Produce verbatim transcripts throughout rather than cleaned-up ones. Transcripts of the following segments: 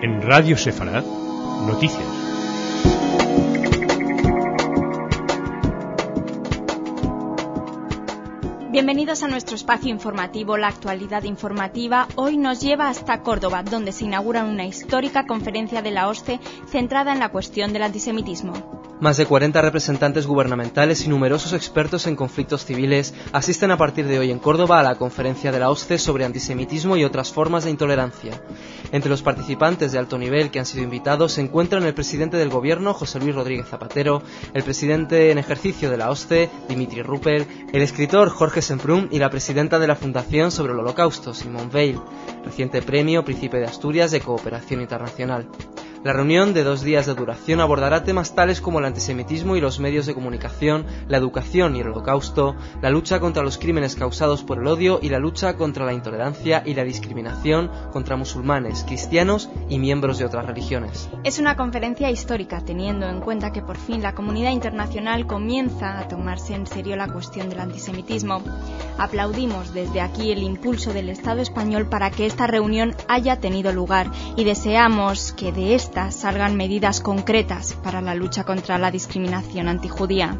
En Radio Sefarad, noticias. Bienvenidos a nuestro espacio informativo, la actualidad informativa. Hoy nos lleva hasta Córdoba, donde se inaugura una histórica conferencia de la OSCE centrada en la cuestión del antisemitismo. Más de cuarenta representantes gubernamentales y numerosos expertos en conflictos civiles asisten a partir de hoy en Córdoba a la conferencia de la OSCE sobre antisemitismo y otras formas de intolerancia. Entre los participantes de alto nivel que han sido invitados se encuentran el presidente del gobierno, José Luis Rodríguez Zapatero, el presidente en ejercicio de la OSCE, Dimitri Ruppel, el escritor Jorge Semprún y la presidenta de la Fundación sobre el Holocausto, Simone Veil, reciente premio Príncipe de Asturias de Cooperación Internacional. La reunión, de dos días de duración, abordará temas tales como el antisemitismo y los medios de comunicación, la educación y el holocausto, la lucha contra los crímenes causados por el odio y la lucha contra la intolerancia y la discriminación contra musulmanes, cristianos y miembros de otras religiones. Es una conferencia histórica, teniendo en cuenta que por fin la comunidad internacional comienza a tomarse en serio la cuestión del antisemitismo. Aplaudimos desde aquí el impulso del Estado español para que esta reunión haya tenido lugar y deseamos que de esta salgan medidas concretas para la lucha contra la discriminación antijudía.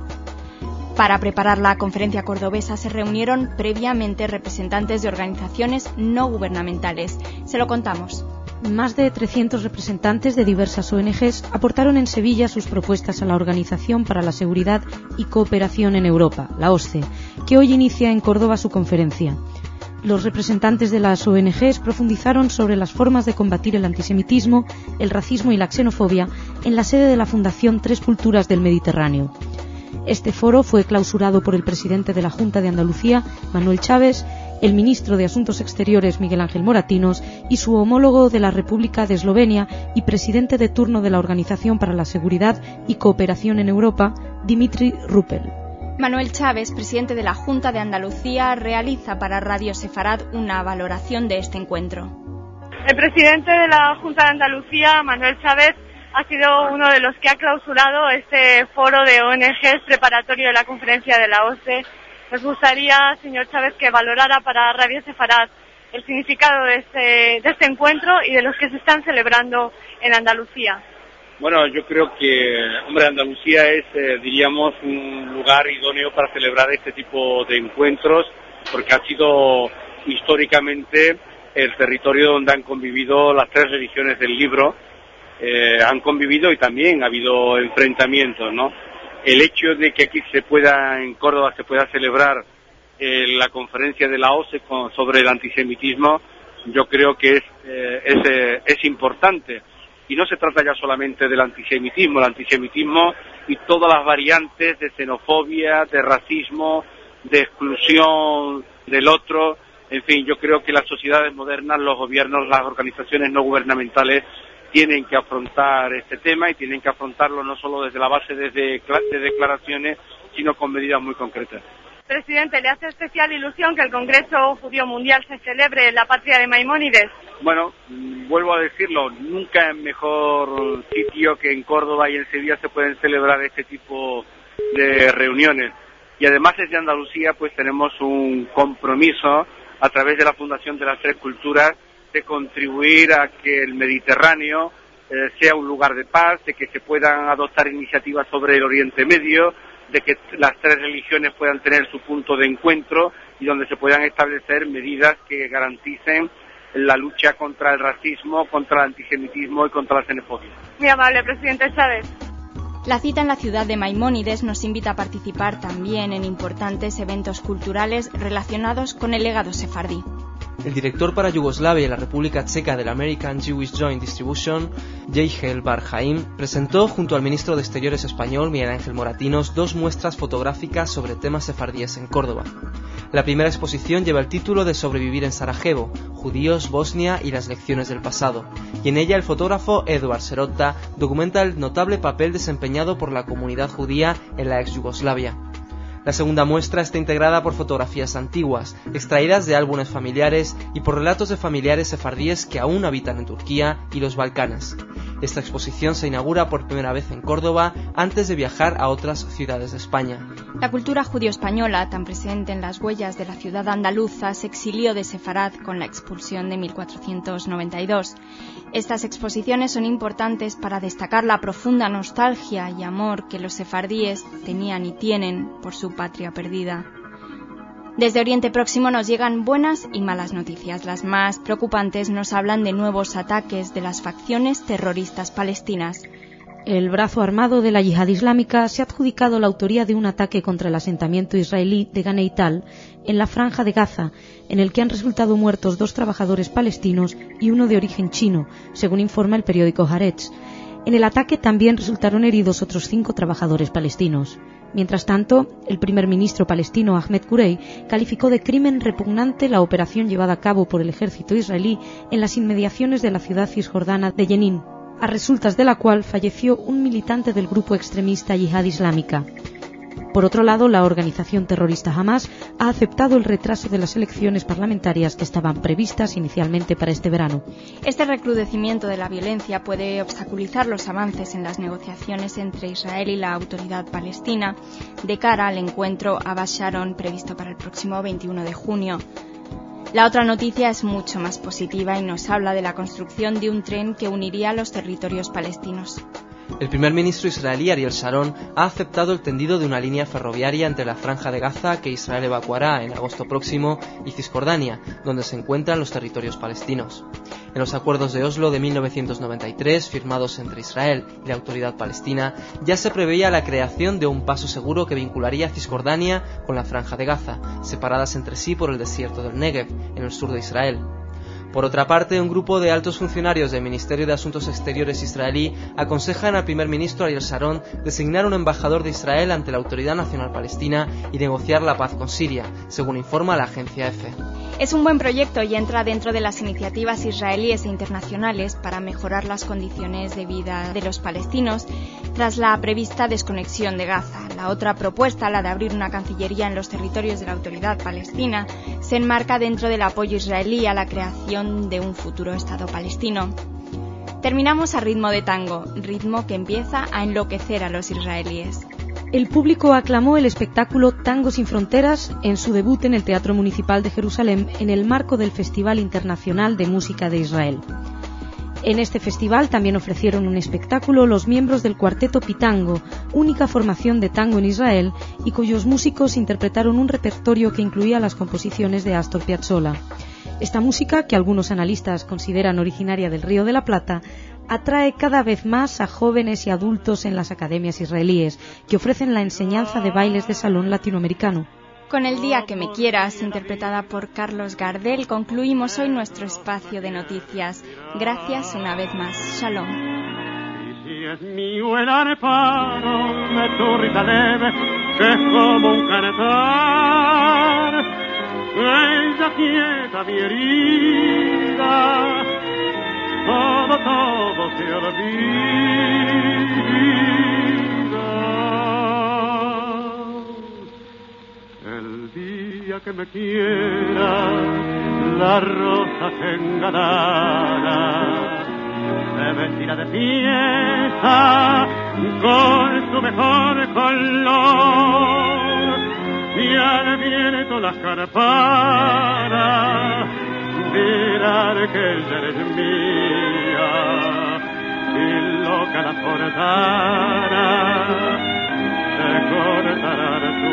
Para preparar la conferencia cordobesa se reunieron previamente representantes de organizaciones no gubernamentales. Se lo contamos. Más de trescientos representantes de diversas O N Ges aportaron en Sevilla sus propuestas a la Organización para la Seguridad y Cooperación en Europa, la OSCE, que hoy inicia en Córdoba su conferencia. Los representantes de las O N Ges profundizaron sobre las formas de combatir el antisemitismo, el racismo y la xenofobia en la sede de la Fundación Tres Culturas del Mediterráneo. Este foro fue clausurado por el presidente de la Junta de Andalucía, Manuel Chávez, el ministro de Asuntos Exteriores, Miguel Ángel Moratinos, y su homólogo de la República de Eslovenia y presidente de turno de la Organización para la Seguridad y Cooperación en Europa, Dimitri Ruppel. Manuel Chávez, presidente de la Junta de Andalucía, realiza para Radio Sefarad una valoración de este encuentro. El presidente de la Junta de Andalucía, Manuel Chávez, ha sido uno de los que ha clausurado este foro de O N Ges preparatorio de la conferencia de la OSCE. Nos gustaría, señor Chávez, que valorara para Radio Sefarad el significado de este, de este encuentro y de los que se están celebrando en Andalucía. Bueno, yo creo que, hombre, Andalucía es, eh, diríamos, un lugar idóneo para celebrar este tipo de encuentros, porque ha sido históricamente el territorio donde han convivido las tres religiones del libro, eh, han convivido y también ha habido enfrentamientos, ¿no? El hecho de que aquí se pueda, en Córdoba, se pueda celebrar eh, la conferencia de la OSCE con, sobre el antisemitismo, yo creo que es, eh, es, eh, es importante. Y no se trata ya solamente del antisemitismo, el antisemitismo y todas las variantes de xenofobia, de racismo, de exclusión del otro. En fin, yo creo que las sociedades modernas, los gobiernos, las organizaciones no gubernamentales tienen que afrontar este tema y tienen que afrontarlo no solo desde la base de, de, de declaraciones, sino con medidas muy concretas. Presidente, ¿le hace especial ilusión que el Congreso Judío Mundial se celebre en la patria de Maimónides? Bueno, vuelvo a decirlo, nunca es mejor sitio que en Córdoba y en Sevilla se pueden celebrar este tipo de reuniones. Y además desde Andalucía pues tenemos un compromiso a través de la Fundación de las Tres Culturas de contribuir a que el Mediterráneo eh, sea un lugar de paz, de que se puedan adoptar iniciativas sobre el Oriente Medio, de que las tres religiones puedan tener su punto de encuentro y donde se puedan establecer medidas que garanticen la lucha contra el racismo, contra el antisemitismo y contra la xenofobia. Muy amable, presidente Chávez. La cita en la ciudad de Maimónides nos invita a participar también en importantes eventos culturales relacionados con el legado sefardí. El director para Yugoslavia y la República Checa del American Jewish Joint Distribution, Yehiel Bar-Haim, presentó junto al ministro de Exteriores español, Miguel Ángel Moratinos, dos muestras fotográficas sobre temas sefardíes en Córdoba. La primera exposición lleva el título de Sobrevivir en Sarajevo, judíos, Bosnia y las lecciones del pasado, y en ella el fotógrafo Eduard Serota documenta el notable papel desempeñado por la comunidad judía en la ex Yugoslavia. La segunda muestra está integrada por fotografías antiguas, extraídas de álbumes familiares y por relatos de familiares sefardíes que aún habitan en Turquía y los Balcanes. Esta exposición se inaugura por primera vez en Córdoba antes de viajar a otras ciudades de España. La cultura judío-española, tan presente en las huellas de la ciudad andaluza, se exilió de Sefarad con la expulsión de mil cuatrocientos noventa y dos. Estas exposiciones son importantes para destacar la profunda nostalgia y amor que los sefardíes tenían y tienen por su patria perdida. Desde Oriente Próximo nos llegan buenas y malas noticias. Las más preocupantes nos hablan de nuevos ataques de las facciones terroristas palestinas. El brazo armado de la Yihad Islámica se ha adjudicado la autoría de un ataque contra el asentamiento israelí de Ganeital en la Franja de Gaza, en el que han resultado muertos dos trabajadores palestinos y uno de origen chino, según informa el periódico Haaretz. En el ataque también resultaron heridos otros cinco trabajadores palestinos. Mientras tanto, el primer ministro palestino Ahmed Kurey calificó de crimen repugnante la operación llevada a cabo por el ejército israelí en las inmediaciones de la ciudad cisjordana de Jenin, a resultas de la cual falleció un militante del grupo extremista Yihad Islámica. Por otro lado, la organización terrorista Hamas ha aceptado el retraso de las elecciones parlamentarias que estaban previstas inicialmente para este verano. Este recrudecimiento de la violencia puede obstaculizar los avances en las negociaciones entre Israel y la autoridad palestina de cara al encuentro Abbas Sharon previsto para el próximo veintiuno de junio. La otra noticia es mucho más positiva y nos habla de la construcción de un tren que uniría los territorios palestinos. El primer ministro israelí Ariel Sharon ha aceptado el tendido de una línea ferroviaria entre la Franja de Gaza, que Israel evacuará en agosto próximo, y Cisjordania, donde se encuentran los territorios palestinos. En los acuerdos de Oslo de mil novecientos noventa y tres, firmados entre Israel y la autoridad palestina, ya se preveía la creación de un paso seguro que vincularía Cisjordania con la Franja de Gaza, separadas entre sí por el desierto del Negev, en el sur de Israel. Por otra parte, un grupo de altos funcionarios del Ministerio de Asuntos Exteriores israelí aconsejan al primer ministro Ariel Sharon designar un embajador de Israel ante la Autoridad Nacional Palestina y negociar la paz con Siria, según informa la agencia EFE. Es un buen proyecto y entra dentro de las iniciativas israelíes e internacionales para mejorar las condiciones de vida de los palestinos tras la prevista desconexión de Gaza. La otra propuesta, la de abrir una cancillería en los territorios de la Autoridad Palestina, se enmarca dentro del apoyo israelí a la creación de un futuro Estado palestino. Terminamos a ritmo de tango, ritmo que empieza a enloquecer a los israelíes. El público aclamó el espectáculo Tango sin Fronteras en su debut en el Teatro Municipal de Jerusalén en el marco del Festival Internacional de Música de Israel. En este festival también ofrecieron un espectáculo los miembros del Cuarteto Pitango, única formación de tango en Israel, y cuyos músicos interpretaron un repertorio que incluía las composiciones de Astor Piazzolla. Esta música, que algunos analistas consideran originaria del Río de la Plata, atrae cada vez más a jóvenes y adultos en las academias israelíes, que ofrecen la enseñanza de bailes de salón latinoamericano. Con El día que me quieras, interpretada por Carlos Gardel, concluimos hoy nuestro espacio de noticias. Gracias una vez más. Shalom. Si es mío el amparo de tu risa leve, que es como un cantar, ella quieta mi herida, todo, todo se olvida. El día que me quiera, la rosa se engalara, se vestirá de fiesta con su mejor color, y al viento las carparas dirán que ella eres mía, y loca la forzara se cortará de su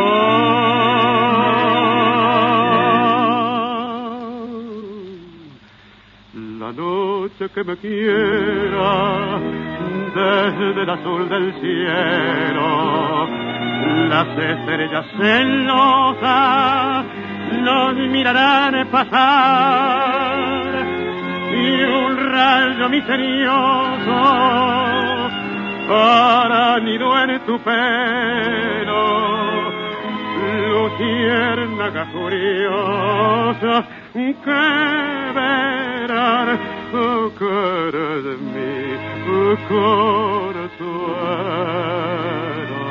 amor. La noche que me quiera, desde el azul del cielo, las estrellas celosas nos mirarán pasar, y un rayo misterioso hará nido en tu pelo, luciérnaga curiosa que verán que eres mi consuelo.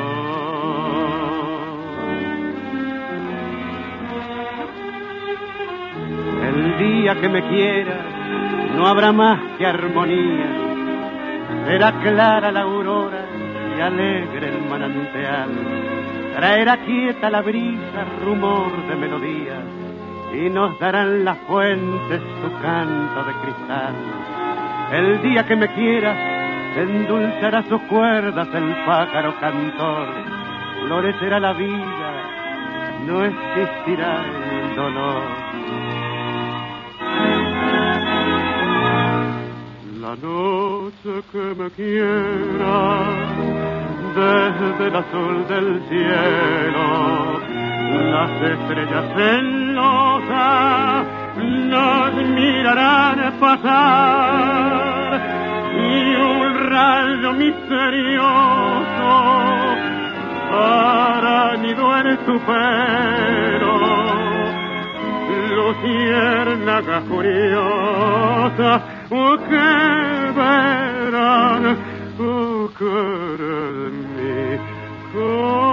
El día que me quiera no habrá más que armonía, será clara la aurora y alegre el manantial, traerá quieta la brisa, rumor de melodías, y nos darán las fuentes su canto de cristal. El día que me quieras, endulzará sus cuerdas el pájaro cantor, florecerá la vida, no existirá el dolor. La noche que me quiera, desde el azul del cielo, las estrellas celosas nos mirarán pasar, y un rayo misterioso hará nido en tu pelo. Luciérnaga curiosa, oh, que verán, oh, que de mí, oh.